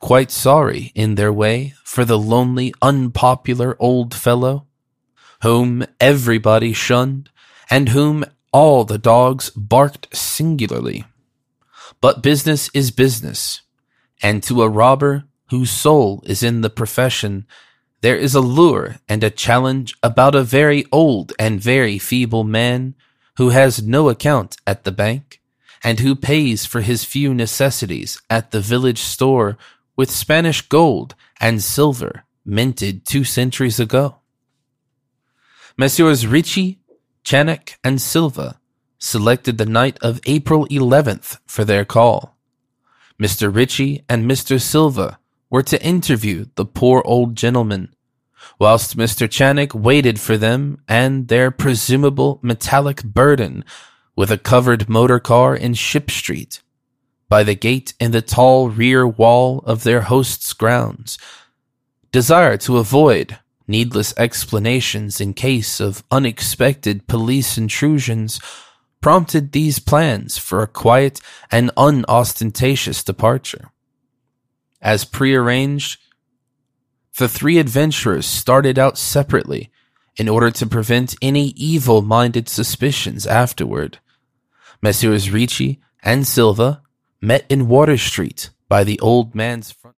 quite sorry in their way for the lonely, unpopular old fellow, whom everybody shunned, and whom all the dogs barked singularly. But business is business, and to a robber whose soul is in the profession, there is a lure and a challenge about a very old and very feeble man who has no account at the bank, and who pays for his few necessities at the village store with Spanish gold and silver minted 2 centuries ago. Messrs. Ritchie, Channock, and Silva selected the night of April 11th for their call. Mr. Ritchie and Mr. Silva were to interview the poor old gentleman, whilst Mr. Channock waited for them and their presumable metallic burden with a covered motor car in Ship Street, by the gate in the tall rear wall of their host's grounds. Desire to avoid needless explanations in case of unexpected police intrusions prompted these plans for a quiet and unostentatious departure. As prearranged, the 3 adventurers started out separately in order to prevent any evil-minded suspicions afterward. Messrs. Ricci and Silva met in Water Street by the old man's front